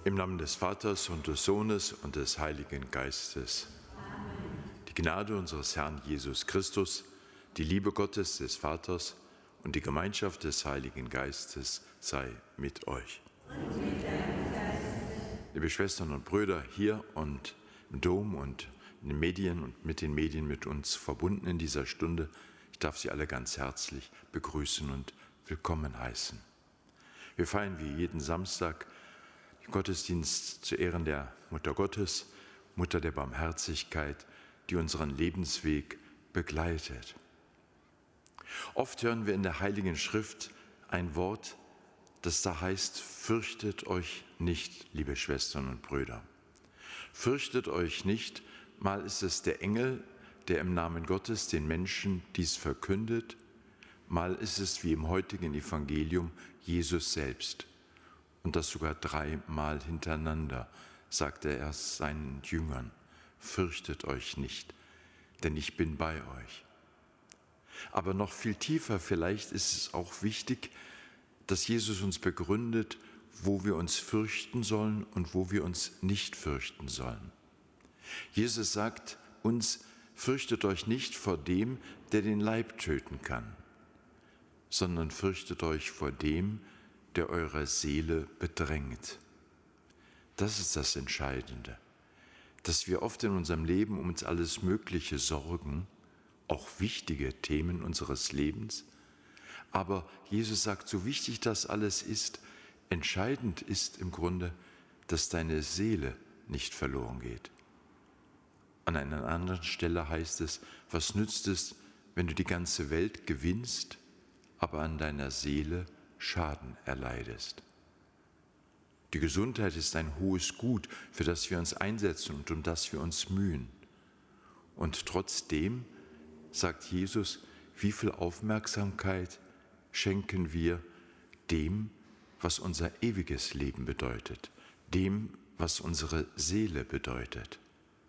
Im Namen des Vaters und des Sohnes und des Heiligen Geistes. Amen. Die Gnade unseres Herrn Jesus Christus, die Liebe Gottes des Vaters und die Gemeinschaft des Heiligen Geistes sei mit euch. Und mit deinem Geist. Liebe Schwestern und Brüder, hier und im Dom und in den Medien und mit den Medien mit uns verbunden in dieser Stunde, ich darf Sie alle ganz herzlich begrüßen und willkommen heißen. Wir feiern wie jeden Samstag Gottesdienst zu Ehren der Mutter Gottes, Mutter der Barmherzigkeit, die unseren Lebensweg begleitet. Oft hören wir in der Heiligen Schrift ein Wort, das da heißt, fürchtet euch nicht, liebe Schwestern und Brüder. Fürchtet euch nicht, mal ist es der Engel, der im Namen Gottes den Menschen dies verkündet, mal ist es wie im heutigen Evangelium Jesus selbst. Und das sogar 3-mal hintereinander, sagte er seinen Jüngern, fürchtet euch nicht, denn ich bin bei euch. Aber noch viel tiefer vielleicht ist es auch wichtig, dass Jesus uns begründet, wo wir uns fürchten sollen und wo wir uns nicht fürchten sollen. Jesus sagt uns, fürchtet euch nicht vor dem, der den Leib töten kann, sondern fürchtet euch vor dem, der eure Seele bedrängt. Das ist das Entscheidende, dass wir oft in unserem Leben um uns alles Mögliche sorgen, auch wichtige Themen unseres Lebens. Aber Jesus sagt, so wichtig das alles ist, entscheidend ist im Grunde, dass deine Seele nicht verloren geht. An einer anderen Stelle heißt es, was nützt es, wenn du die ganze Welt gewinnst, aber an deiner Seele Schaden erleidest. Die Gesundheit ist ein hohes Gut, für das wir uns einsetzen und um das wir uns mühen. Und trotzdem sagt Jesus, wie viel Aufmerksamkeit schenken wir dem, was unser ewiges Leben bedeutet, dem, was unsere Seele bedeutet.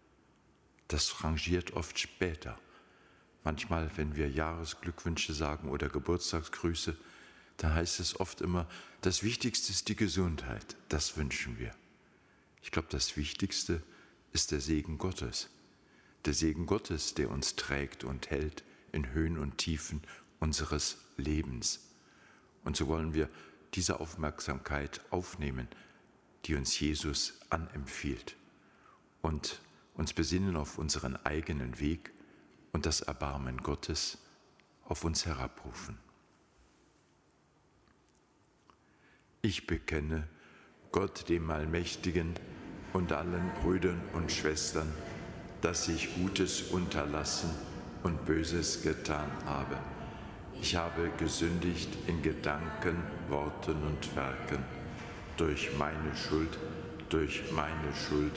Das rangiert oft später. Manchmal, wenn wir Jahresglückwünsche sagen oder Geburtstagsgrüße, da heißt es oft immer, das Wichtigste ist die Gesundheit, das wünschen wir. Ich glaube, das Wichtigste ist der Segen Gottes. Der Segen Gottes, der uns trägt und hält in Höhen und Tiefen unseres Lebens. Und so wollen wir diese Aufmerksamkeit aufnehmen, die uns Jesus anempfiehlt und uns besinnen auf unseren eigenen Weg und das Erbarmen Gottes auf uns herabrufen. Ich bekenne Gott, dem Allmächtigen, und allen Brüdern und Schwestern, dass ich Gutes unterlassen und Böses getan habe. Ich habe gesündigt in Gedanken, Worten und Werken, durch meine Schuld, durch meine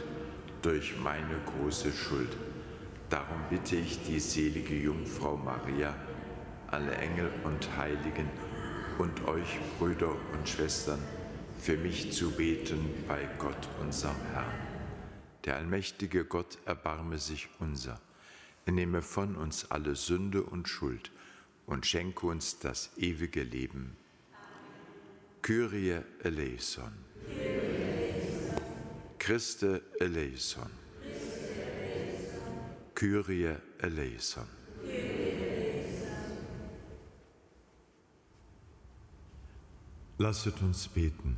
große Schuld. Darum bitte ich die selige Jungfrau Maria, alle Engel und Heiligen, und euch, Brüder und Schwestern, für mich zu beten bei Gott, unserem Herrn. Der allmächtige Gott erbarme sich unser. Er nehme von uns alle Sünde und Schuld und schenke uns das ewige Leben. Kyrie eleison. Christe eleison. Kyrie eleison. Lasset uns beten.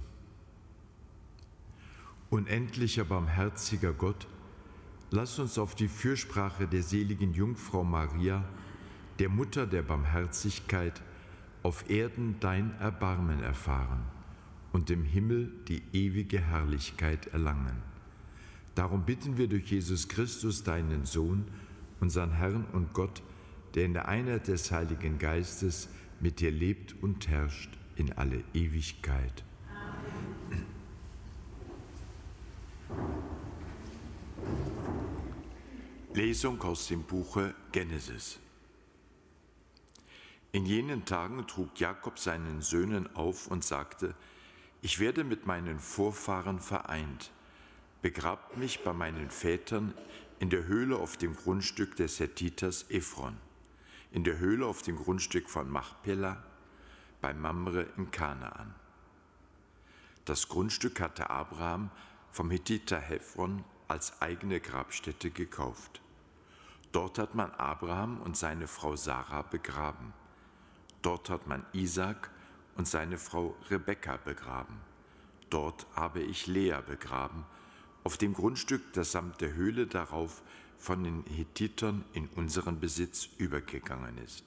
Unendlicher, barmherziger Gott, lass uns auf die Fürsprache der seligen Jungfrau Maria, der Mutter der Barmherzigkeit, auf Erden dein Erbarmen erfahren und im Himmel die ewige Herrlichkeit erlangen. Darum bitten wir durch Jesus Christus, deinen Sohn, unseren Herrn und Gott, der in der Einheit des Heiligen Geistes mit dir lebt und herrscht in alle Ewigkeit. Amen. Lesung aus dem Buche Genesis. In jenen Tagen trug Jakob seinen Söhnen auf und sagte, ich werde mit meinen Vorfahren vereint. Begrabt mich bei meinen Vätern in der Höhle auf dem Grundstück des Hethiters Ephron, in der Höhle auf dem Grundstück von Machpelah, bei Mamre in Kanaan. Das Grundstück hatte Abraham vom Hethiter Hephron als eigene Grabstätte gekauft. Dort hat man Abraham und seine Frau Sarah begraben. Dort hat man Isaak und seine Frau Rebekka begraben. Dort habe ich Lea begraben, auf dem Grundstück, das samt der Höhle darauf von den Hethitern in unseren Besitz übergegangen ist.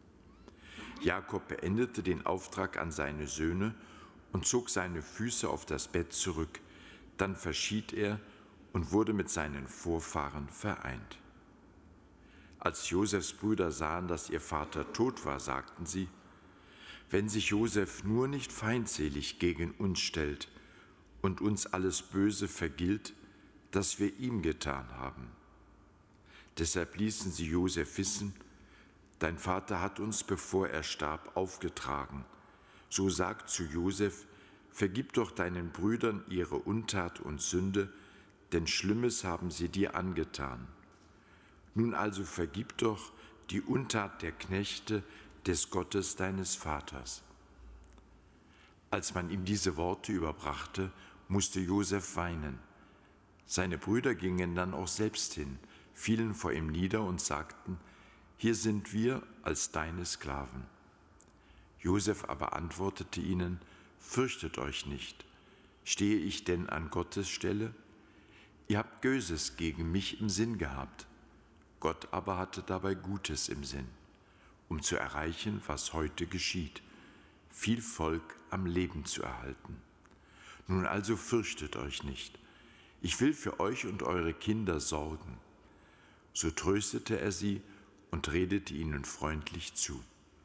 Jakob beendete den Auftrag an seine Söhne und zog seine Füße auf das Bett zurück. Dann verschied er und wurde mit seinen Vorfahren vereint. Als Josefs Brüder sahen, dass ihr Vater tot war, sagten sie: Wenn sich Josef nur nicht feindselig gegen uns stellt und uns alles Böse vergilt, das wir ihm getan haben. Deshalb ließen sie Josef wissen: Dein Vater hat uns, bevor er starb, aufgetragen. So sagt zu Josef: Vergib doch deinen Brüdern ihre Untat und Sünde, denn Schlimmes haben sie dir angetan. Nun also vergib doch die Untat der Knechte des Gottes deines Vaters. Als man ihm diese Worte überbrachte, musste Josef weinen. Seine Brüder gingen dann auch selbst hin, fielen vor ihm nieder und sagten: Hier sind wir als deine Sklaven. Josef aber antwortete ihnen: Fürchtet euch nicht. Stehe ich denn an Gottes Stelle? Ihr habt Böses gegen mich im Sinn gehabt. Gott aber hatte dabei Gutes im Sinn, um zu erreichen, was heute geschieht, viel Volk am Leben zu erhalten. Nun also fürchtet euch nicht. Ich will für euch und eure Kinder sorgen. So tröstete er sie und redete ihnen freundlich zu.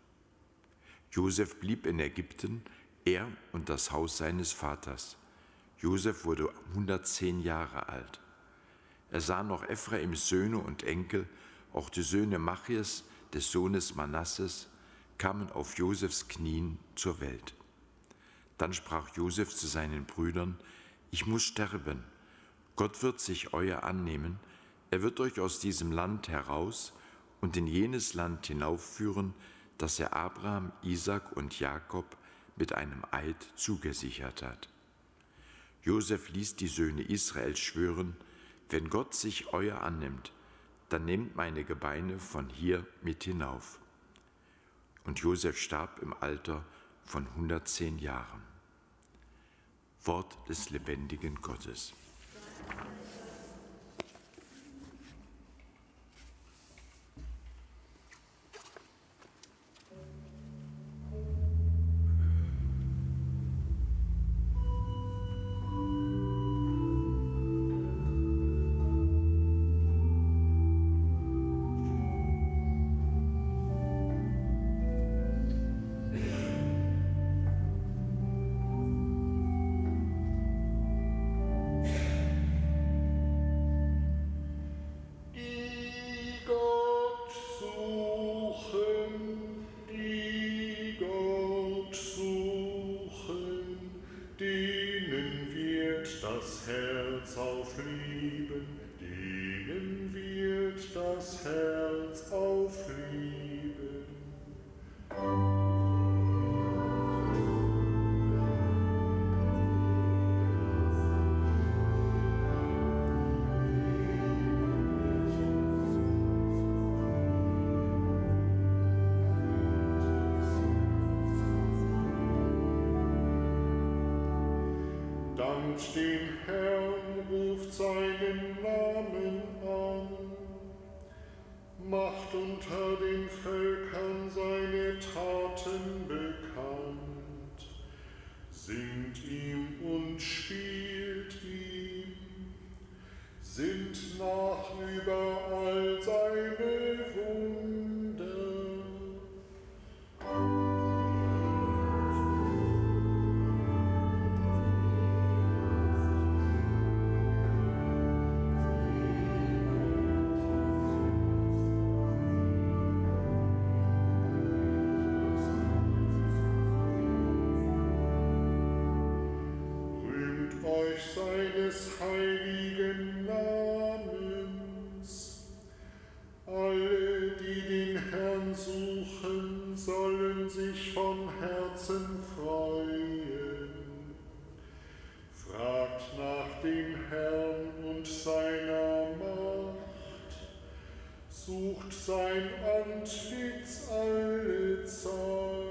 Josef blieb in Ägypten, er und das Haus seines Vaters. Josef wurde 110 Jahre alt. Er sah noch Ephraims Söhne und Enkel, auch die Söhne Machias, des Sohnes Manasses, kamen auf Josefs Knien zur Welt. Dann sprach Josef zu seinen Brüdern: Ich muss sterben. Gott wird sich euer annehmen. Er wird euch aus diesem Land heraus und in jenes Land hinaufführen, das er Abraham, Isaak und Jakob mit einem Eid zugesichert hat. Josef ließ die Söhne Israels schwören: Wenn Gott sich euer annimmt, dann nehmt meine Gebeine von hier mit hinauf. Und Josef starb im Alter von 110 Jahren. Wort des lebendigen Gottes. das Herz auflieben, denen wird das Herz auflieben. Dankt den Herrn, ruft seinen Namen an, macht unter den Völkern seine Taten bekannt, singt ihm und spielt ihm, sinnt nach überall seine Wunder. Seines heiligen Namens. Alle, die den Herrn suchen, sollen sich von Herzen freuen. Fragt nach dem sucht sein Antlitz alle Zeit.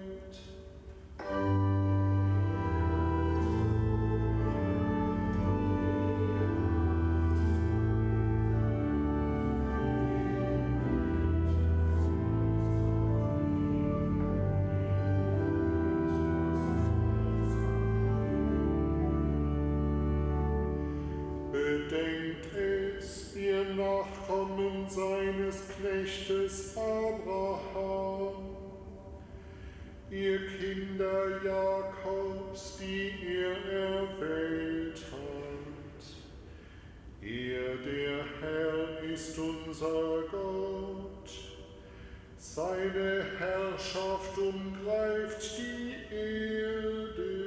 Bedenkt es, ihr Nachkommen seines Knechtes Abraham, ihr Kinder Jakobs, die er erwählt hat. Er, der Herr, ist unser Gott. Seine Herrschaft umgreift die Erde.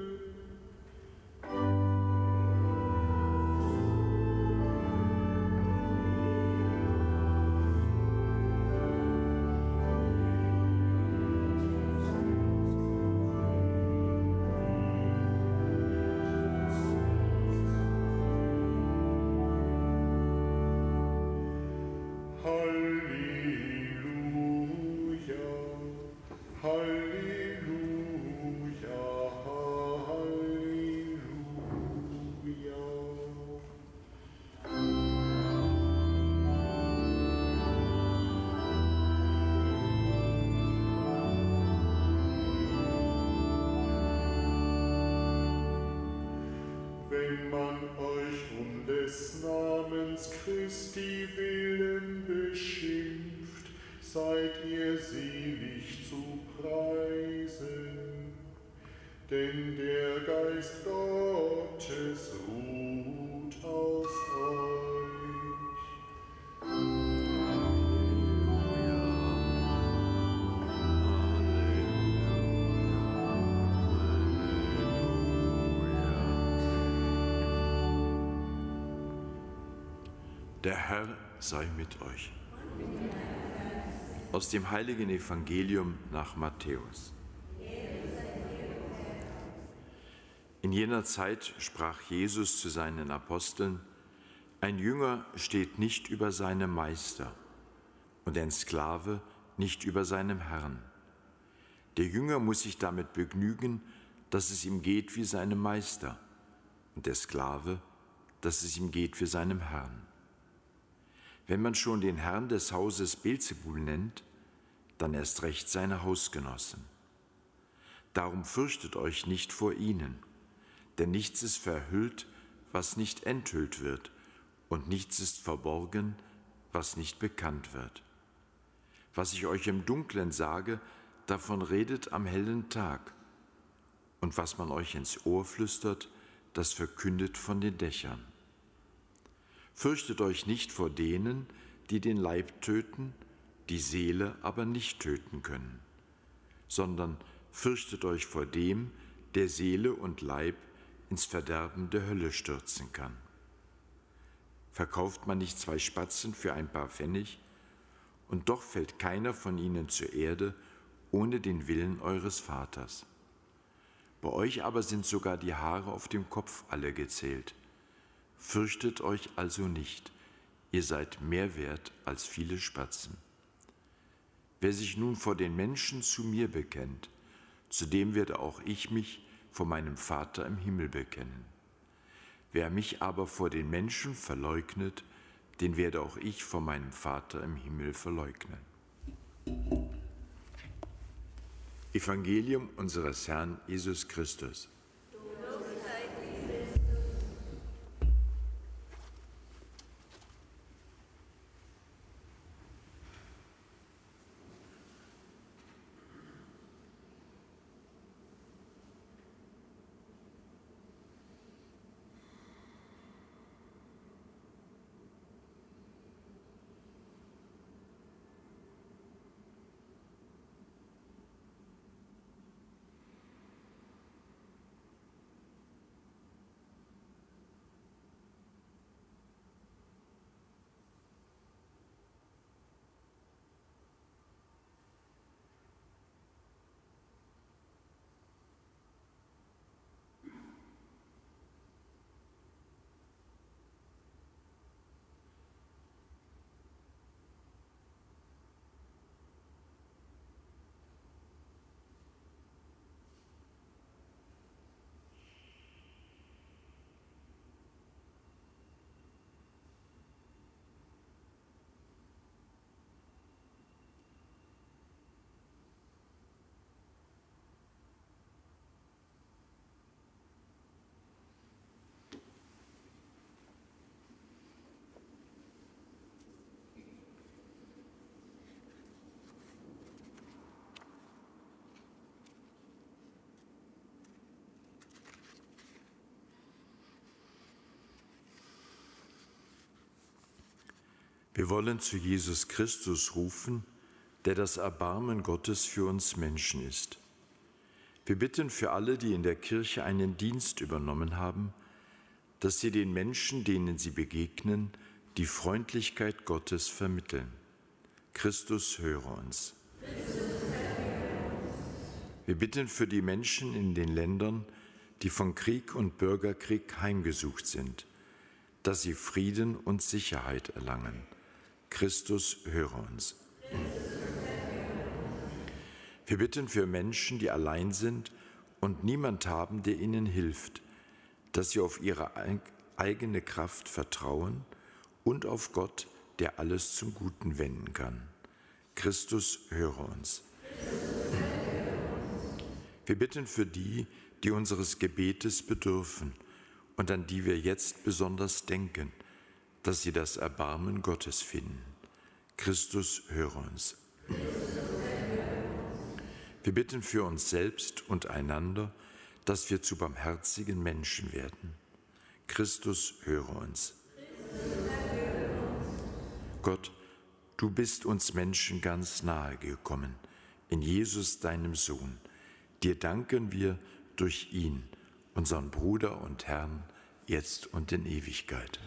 Wenn man euch um des Namens Christi willen beschimpft, seid ihr selig zu preisen. Denn der Geist Gottes ruht auf euch. Der Herr sei mit euch. Aus dem heiligen Evangelium nach Matthäus. In jener Zeit sprach Jesus zu seinen Aposteln: Ein Jünger steht nicht über seinem Meister und ein Sklave nicht über seinem Herrn. Der Jünger muss sich damit begnügen, dass es ihm geht wie seinem Meister, und der Sklave, dass es ihm geht wie seinem Herrn. Wenn man schon den Herrn des Hauses Beelzebul nennt, dann erst recht seine Hausgenossen. Darum fürchtet euch nicht vor ihnen, denn nichts ist verhüllt, was nicht enthüllt wird, und nichts ist verborgen, was nicht bekannt wird. Was ich euch im Dunklen sage, davon redet am hellen Tag, und was man euch ins Ohr flüstert, das verkündet von den Dächern. Fürchtet euch nicht vor denen, die den Leib töten, die Seele aber nicht töten können, sondern fürchtet euch vor dem, der Seele und Leib ins Verderben der Hölle stürzen kann. Verkauft man nicht 2 Spatzen für ein paar Pfennig, und doch fällt keiner von ihnen zur Erde ohne den Willen eures Vaters. Bei euch aber sind sogar die Haare auf dem Kopf alle gezählt. Fürchtet euch also nicht, ihr seid mehr wert als viele Spatzen. Wer sich nun vor den Menschen zu mir bekennt, zu dem werde auch ich mich vor meinem Vater im Himmel bekennen. Wer mich aber vor den Menschen verleugnet, den werde auch ich vor meinem Vater im Himmel verleugnen. Evangelium unseres Herrn Jesus Christus. Wir wollen zu Jesus Christus rufen, der das Erbarmen Gottes für uns Menschen ist. Wir bitten für alle, die in der Kirche einen Dienst übernommen haben, dass sie den Menschen, denen sie begegnen, die Freundlichkeit Gottes vermitteln. Christus, höre uns. Wir bitten für die Menschen in den Ländern, die von Krieg und Bürgerkrieg heimgesucht sind, dass sie Frieden und Sicherheit erlangen. Christus, höre uns. Wir bitten für Menschen, die allein sind und niemand haben, der ihnen hilft, dass sie auf ihre eigene Kraft vertrauen und auf Gott, der alles zum Guten wenden kann. Christus, höre uns. Wir bitten für die, die unseres Gebetes bedürfen und an die wir jetzt besonders denken, dass sie das Erbarmen Gottes finden. Christus, höre uns. Wir bitten für uns selbst und einander, dass wir zu barmherzigen Menschen werden. Christus, höre uns. Gott, du bist uns Menschen ganz nahe gekommen, in Jesus, deinem Sohn. Dir danken wir durch ihn, unseren Bruder und Herrn, jetzt und in Ewigkeit.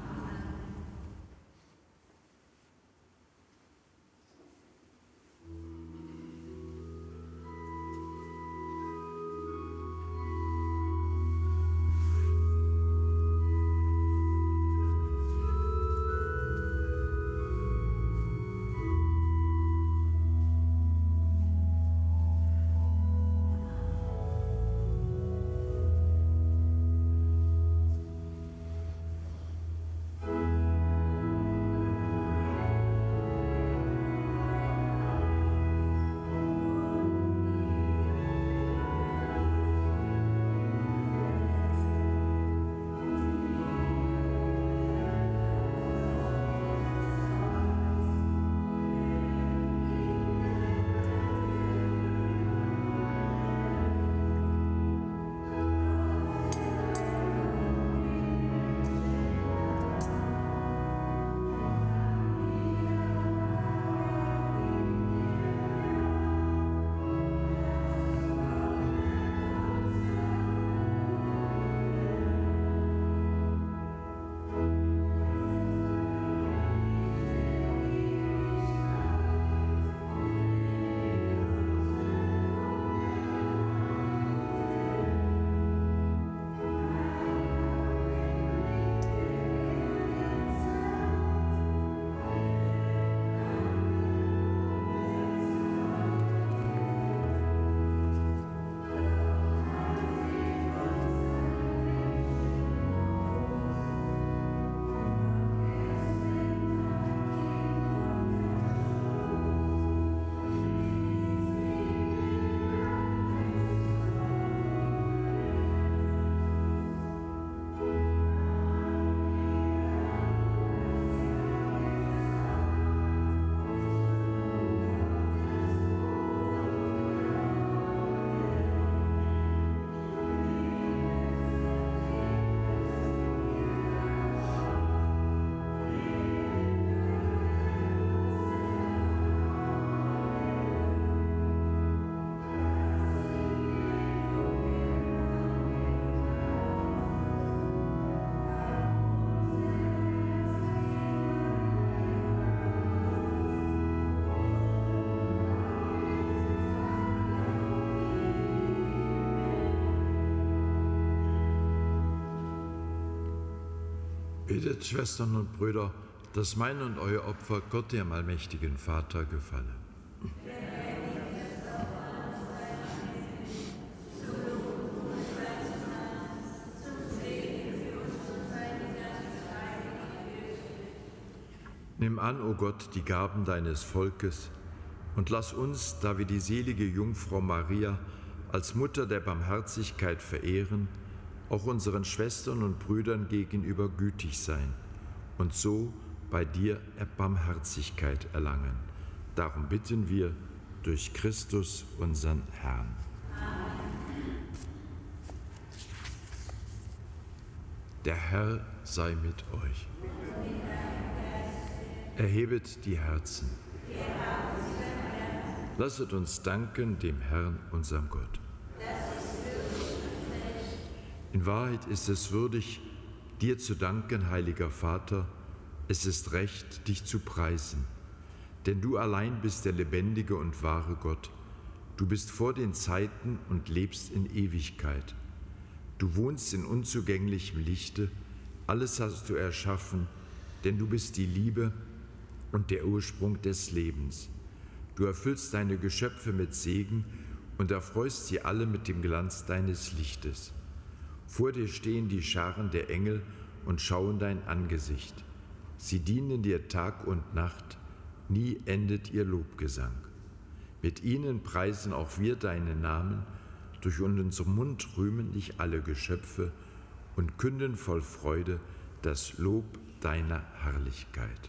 Betet, Schwestern und Brüder, dass mein und euer Opfer Gott, dem allmächtigen Vater, gefalle. Nimm an, o Gott, die Gaben deines Volkes und lass uns, da wir die selige Jungfrau Maria als Mutter der Barmherzigkeit verehren, auch unseren Schwestern und Brüdern gegenüber gütig sein und so bei dir Barmherzigkeit erlangen. Darum bitten wir durch Christus, unseren Herrn. Der Herr sei mit euch. Erhebet die Herzen. Lasset uns danken dem Herrn, unserem Gott. In Wahrheit ist es würdig, dir zu danken, heiliger Vater. Es ist recht, dich zu preisen. Denn du allein bist der lebendige und wahre Gott. Du bist vor den Zeiten und lebst in Ewigkeit. Du wohnst in unzugänglichem Lichte. Alles hast du erschaffen, denn du bist die Liebe und der Ursprung des Lebens. Du erfüllst deine Geschöpfe mit Segen und erfreust sie alle mit dem Glanz deines Lichtes. Vor dir stehen die Scharen der Engel und schauen dein Angesicht. Sie dienen dir Tag und Nacht, nie endet ihr Lobgesang. Mit ihnen preisen auch wir deinen Namen, durch unseren Mund rühmen dich alle Geschöpfe und künden voll Freude das Lob deiner Herrlichkeit.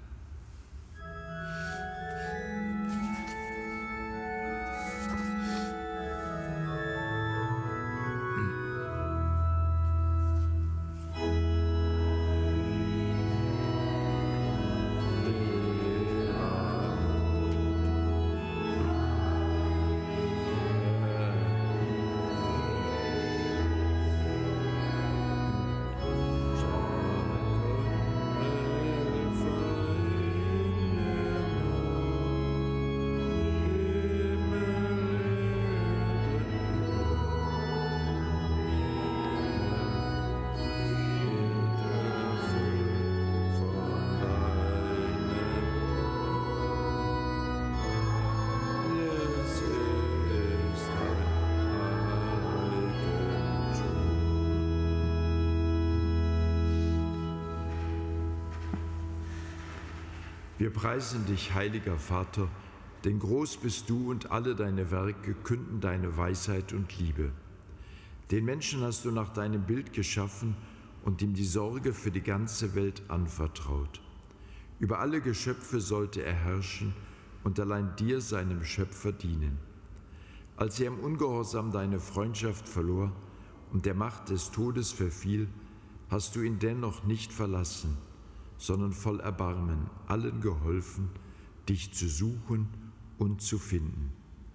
Wir preisen dich, heiliger Vater, denn groß bist du und alle deine Werke künden deine Weisheit und Liebe. Den Menschen hast du nach deinem Bild geschaffen und ihm die Sorge für die ganze Welt anvertraut. Über alle Geschöpfe sollte er herrschen und allein dir, seinem Schöpfer, dienen. Als er im Ungehorsam deine Freundschaft verlor und der Macht des Todes verfiel, hast du ihn dennoch nicht verlassen, sondern voll Erbarmen allen geholfen, dich zu suchen und zu finden.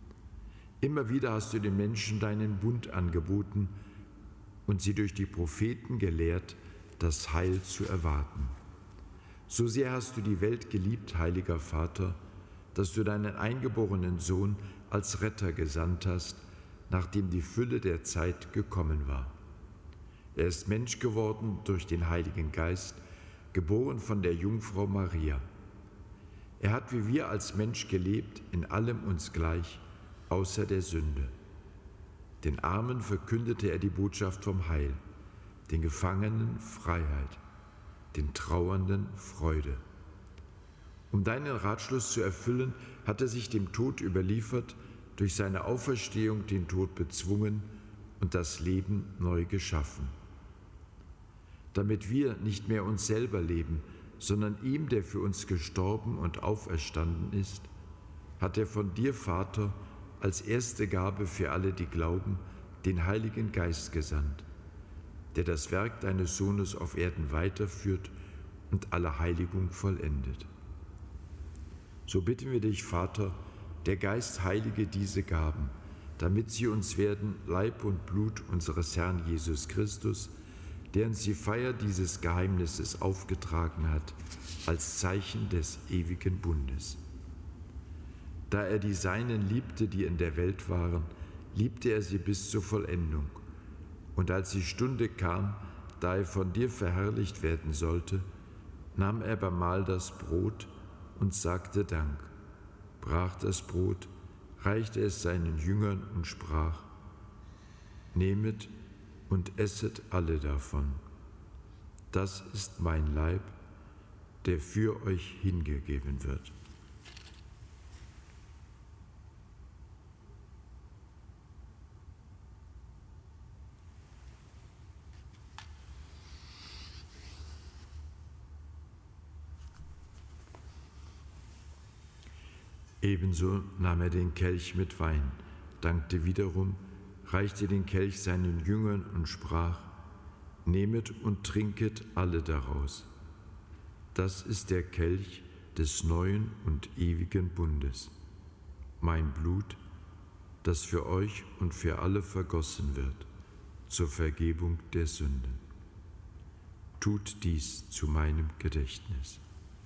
Immer wieder hast du den Menschen deinen Bund angeboten und sie durch die Propheten gelehrt, das Heil zu erwarten. So sehr hast du die Welt geliebt, heiliger Vater, dass du deinen eingeborenen Sohn als Retter gesandt hast, nachdem die Fülle der Zeit gekommen war. Er ist Mensch geworden durch den Heiligen Geist, geboren von der Jungfrau Maria. Er hat wie wir als Mensch gelebt, in allem uns gleich, außer der Sünde. Den Armen verkündete er die Botschaft vom Heil, den Gefangenen Freiheit, den Trauernden Freude. Um deinen Ratschluss zu erfüllen, hat er sich dem Tod überliefert, durch seine Auferstehung den Tod bezwungen und das Leben neu geschaffen. Damit wir nicht mehr uns selber leben, sondern ihm, der für uns gestorben und auferstanden ist, hat er von dir, Vater, als erste Gabe für alle, die glauben, den Heiligen Geist gesandt, der das Werk deines Sohnes auf Erden weiterführt und alle Heiligung vollendet. So bitten wir dich, Vater, der Geist heilige diese Gaben, damit sie uns werden Leib und Blut unseres Herrn Jesus Christus, der uns die Feier dieses Geheimnisses aufgetragen hat, als Zeichen des ewigen Bundes. Da er die Seinen liebte, die in der Welt waren, liebte er sie bis zur Vollendung. Und als die Stunde kam, da er von dir verherrlicht werden sollte, nahm er beim Mahl das Brot und sagte Dank, brach das Brot, reichte es seinen Jüngern und sprach: Nehmet und esset alle davon. Das ist mein Leib, der für euch hingegeben wird. Ebenso nahm er den Kelch mit Wein, dankte wiederum, reichte den Kelch seinen Jüngern und sprach: Nehmet und trinket alle daraus. Das ist der Kelch, des neuen und ewigen Bundes. Mein Blut, das für euch und für alle vergossen wird, zur Vergebung der Sünden. Tut dies zu meinem Gedächtnis.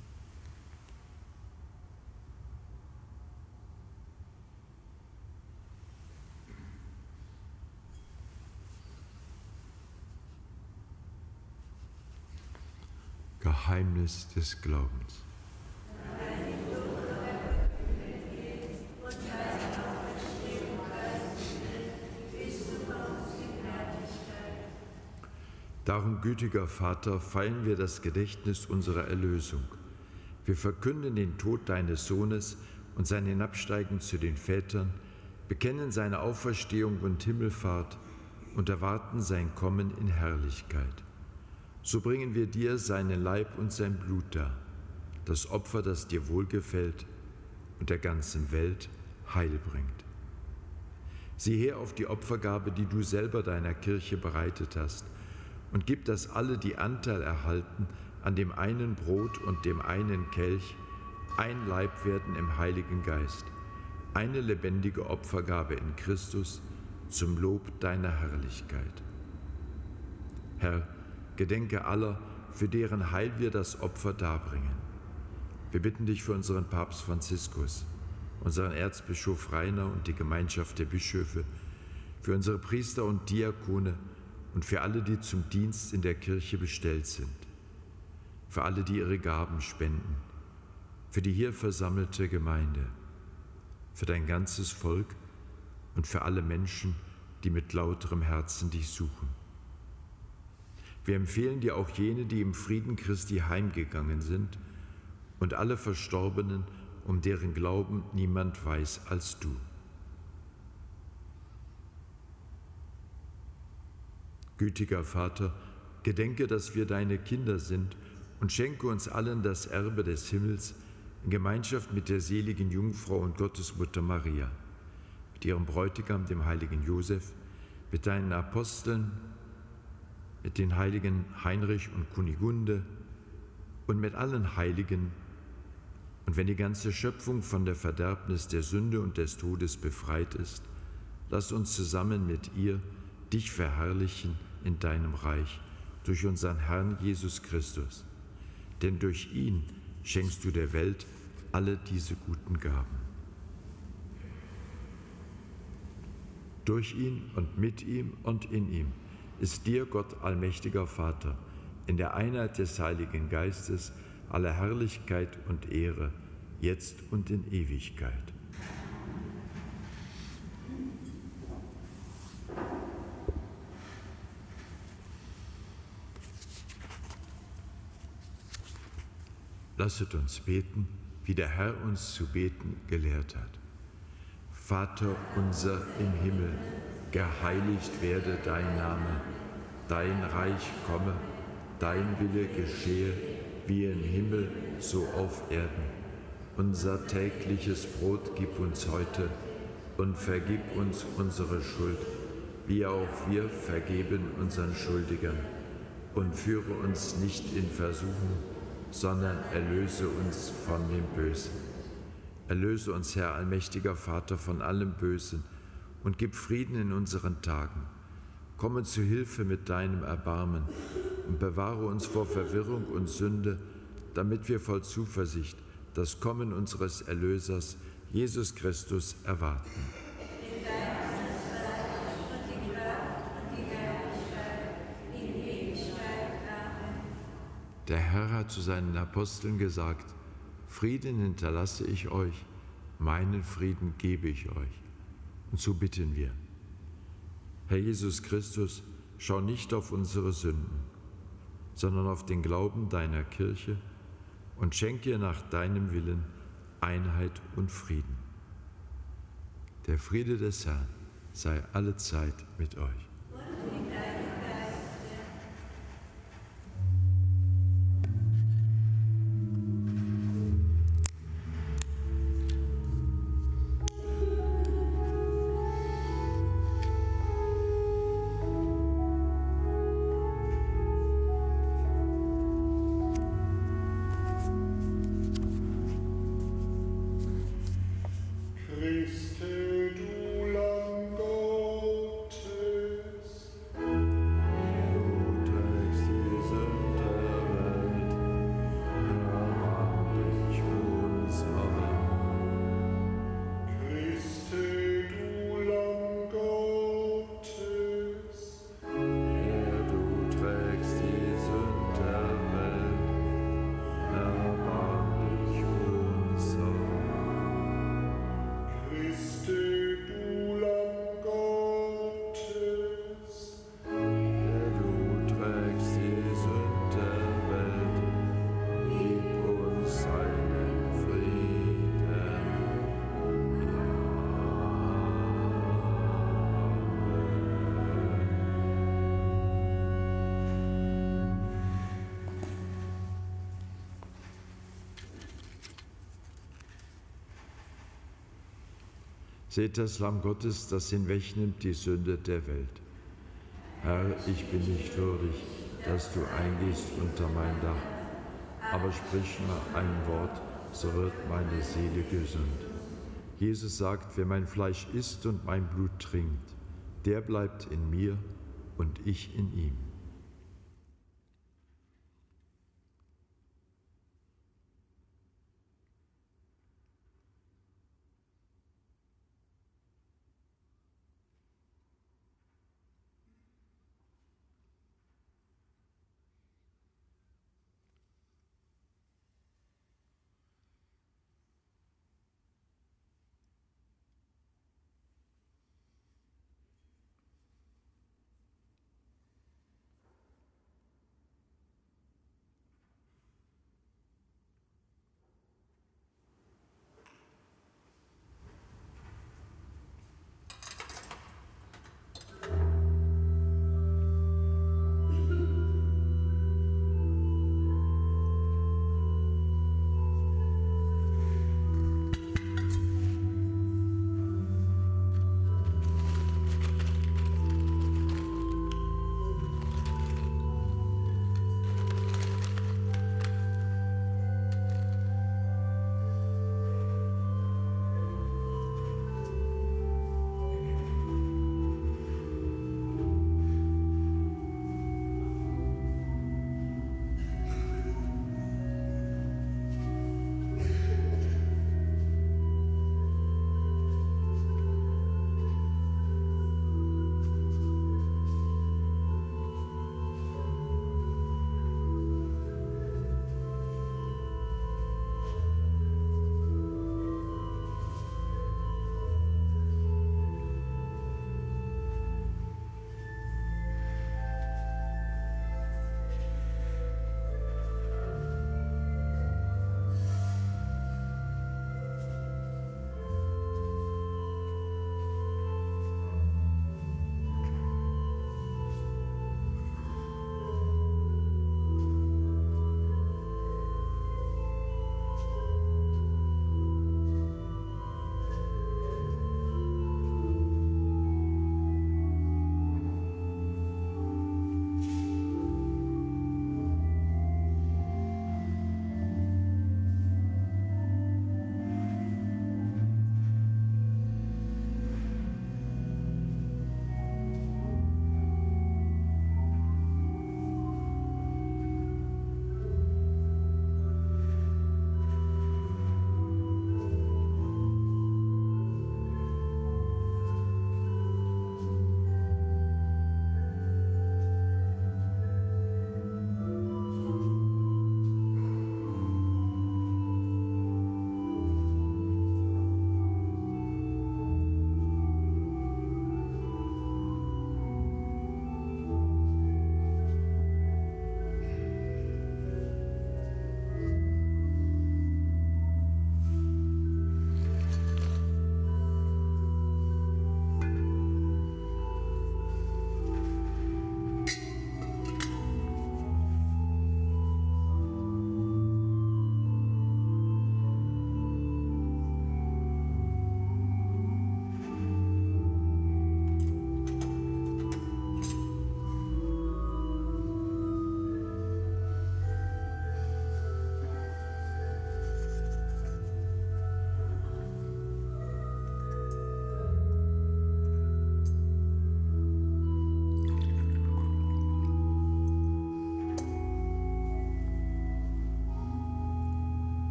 Geheimnis des Glaubens. Darum, gütiger Vater, feiern wir das Gedächtnis unserer Erlösung. Wir verkünden den Tod deines Sohnes und sein Hinabsteigen zu den Vätern, bekennen seine Auferstehung und Himmelfahrt und erwarten sein Kommen in Herrlichkeit. So bringen wir dir seinen Leib und sein Blut dar, das Opfer, das dir wohlgefällt und der ganzen Welt Heil bringt. Sieh her auf die Opfergabe, die du selber deiner Kirche bereitet hast, und gib, dass alle, die Anteil erhalten an dem einen Brot und dem einen Kelch, ein Leib werden im Heiligen Geist, eine lebendige Opfergabe in Christus zum Lob deiner Herrlichkeit. Herr, gedenke aller, für deren Heil wir das Opfer darbringen. Wir bitten dich für unseren Papst Franziskus, unseren Erzbischof Rainer und die Gemeinschaft der Bischöfe, für unsere Priester und Diakone und für alle, die zum Dienst in der Kirche bestellt sind, für alle, die ihre Gaben spenden, für die hier versammelte Gemeinde, für dein ganzes Volk und für alle Menschen, die mit lauterem Herzen dich suchen. Wir empfehlen dir auch jene, die im Frieden Christi heimgegangen sind, und alle Verstorbenen, um deren Glauben niemand weiß als du. Gütiger Vater, gedenke, dass wir deine Kinder sind und schenke uns allen das Erbe des Himmels in Gemeinschaft mit der seligen Jungfrau und Gottesmutter Maria, mit ihrem Bräutigam, dem heiligen Josef, mit deinen Aposteln, mit den heiligen Heinrich und Kunigunde und mit allen Heiligen. Und wenn die ganze Schöpfung von der Verderbnis der Sünde und des Todes befreit ist, lass uns zusammen mit ihr dich verherrlichen in deinem Reich durch unseren Herrn Jesus Christus. Denn durch ihn schenkst du der Welt alle diese guten Gaben. Durch ihn und mit ihm und in ihm ist dir, Gott allmächtiger Vater, in der Einheit des Heiligen Geistes alle Herrlichkeit und Ehre, jetzt und in Ewigkeit. Lasset uns beten, wie der Herr uns zu beten gelehrt hat. Vater unser im Himmel, geheiligt werde dein Name, dein Reich komme, dein Wille geschehe, wie im Himmel, so auf Erden. Unser tägliches Brot gib uns heute und vergib uns unsere Schuld, wie auch wir vergeben unseren Schuldigern. Und führe uns nicht in Versuchung, sondern erlöse uns von dem Bösen. Erlöse uns, Herr allmächtiger Vater, von allem Bösen und gib Frieden in unseren Tagen. Komme zu Hilfe mit deinem Erbarmen und bewahre uns vor Verwirrung und Sünde, damit wir voll Zuversicht das Kommen unseres Erlösers, Jesus Christus, erwarten. Der Herr hat zu seinen Aposteln gesagt: Frieden hinterlasse ich euch, meinen Frieden gebe ich euch. Und so bitten wir. Herr Jesus Christus, schau nicht auf unsere Sünden, sondern auf den Glauben deiner Kirche und schenke ihr nach deinem Willen Einheit und Frieden. Der Friede des Herrn sei allezeit mit euch. Seht das Lamm Gottes, das hinwegnimmt die Sünde der Welt. Herr, ich bin nicht würdig, dass du eingehst unter mein Dach, aber sprich nur ein Wort, so wird meine Seele gesund. Jesus sagt, wer mein Fleisch isst und mein Blut trinkt, der bleibt in mir und ich in ihm.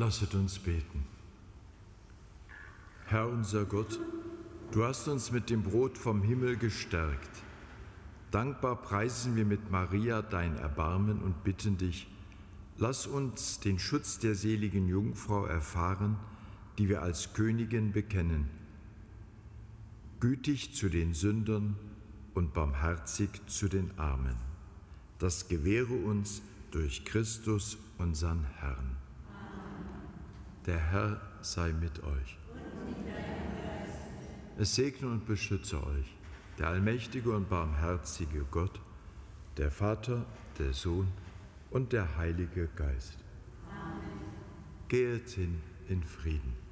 Lasset uns beten. Herr unser Gott, du hast uns mit dem Brot vom Himmel gestärkt. Dankbar preisen wir mit Maria dein Erbarmen und bitten dich, lass uns den Schutz der seligen Jungfrau erfahren, die wir als Königin bekennen. Gütig zu den Sündern und barmherzig zu den Armen. Das gewähre uns durch Christus, unseren Herrn. Der Herr sei mit euch. Es segne und beschütze euch der allmächtige und barmherzige Gott, der Vater, der Sohn und der Heilige Geist. Amen. Geht hin in Frieden.